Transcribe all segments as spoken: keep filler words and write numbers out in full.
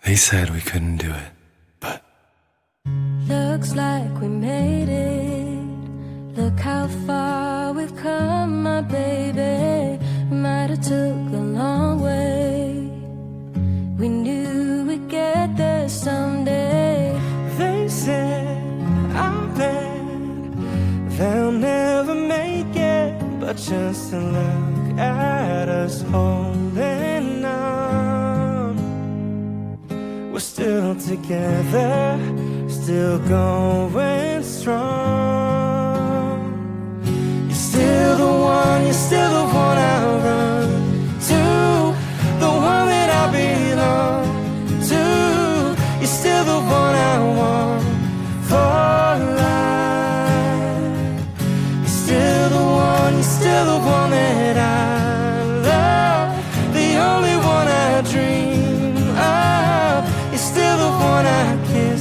They said we couldn't do it, but looks like we made it. Look how far we've come, my baby. We might have took the long way. We knew we'd get there someday. They said I'm bad, they'll never make it, but just to look at us holding on, we're still together, still going strong. You're still the one, you're still the one I run to, the one that I belong to. You're still the one I want for life. You're still the one, you're still the one that I love, the only one I dream of. You're still the one I kiss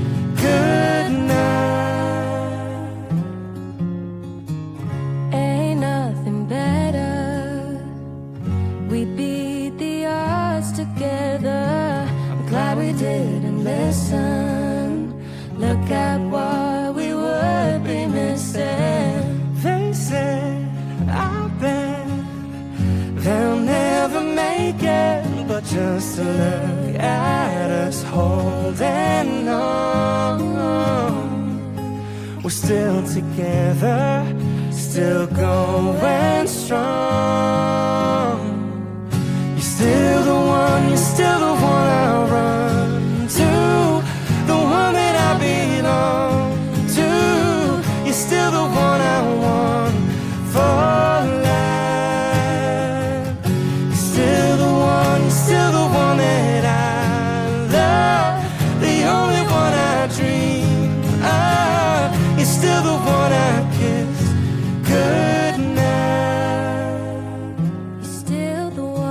goodnight. Ain't nothing better. We beat the odds together. I'm glad we didn't listen. Look at what we would be missing. They said I'll bet they'll never make it, but just to look at us holding on, we're still together, still going strong. You're still the one, you're still the one I run to, the one that I belong to. You're still the one I want for life. You're still the one, you're still the one that I love, the only one I dream of. You're still the one I kiss goodnight. You're still the one.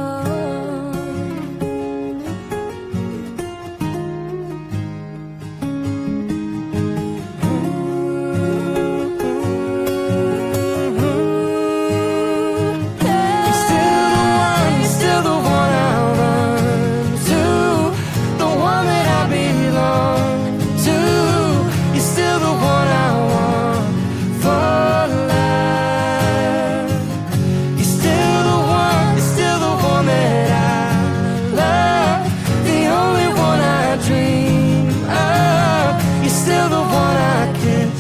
You're still the one, you're still the one I run to, the one that I belong to. You're still the one I want for life. You're still the one, you're still the one that I love, the only one I dream of. You're still the one I kiss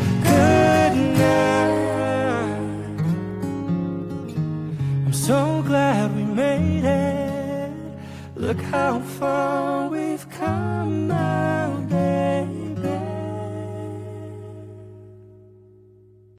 goodnight. I'm so glad we made it. Look how far we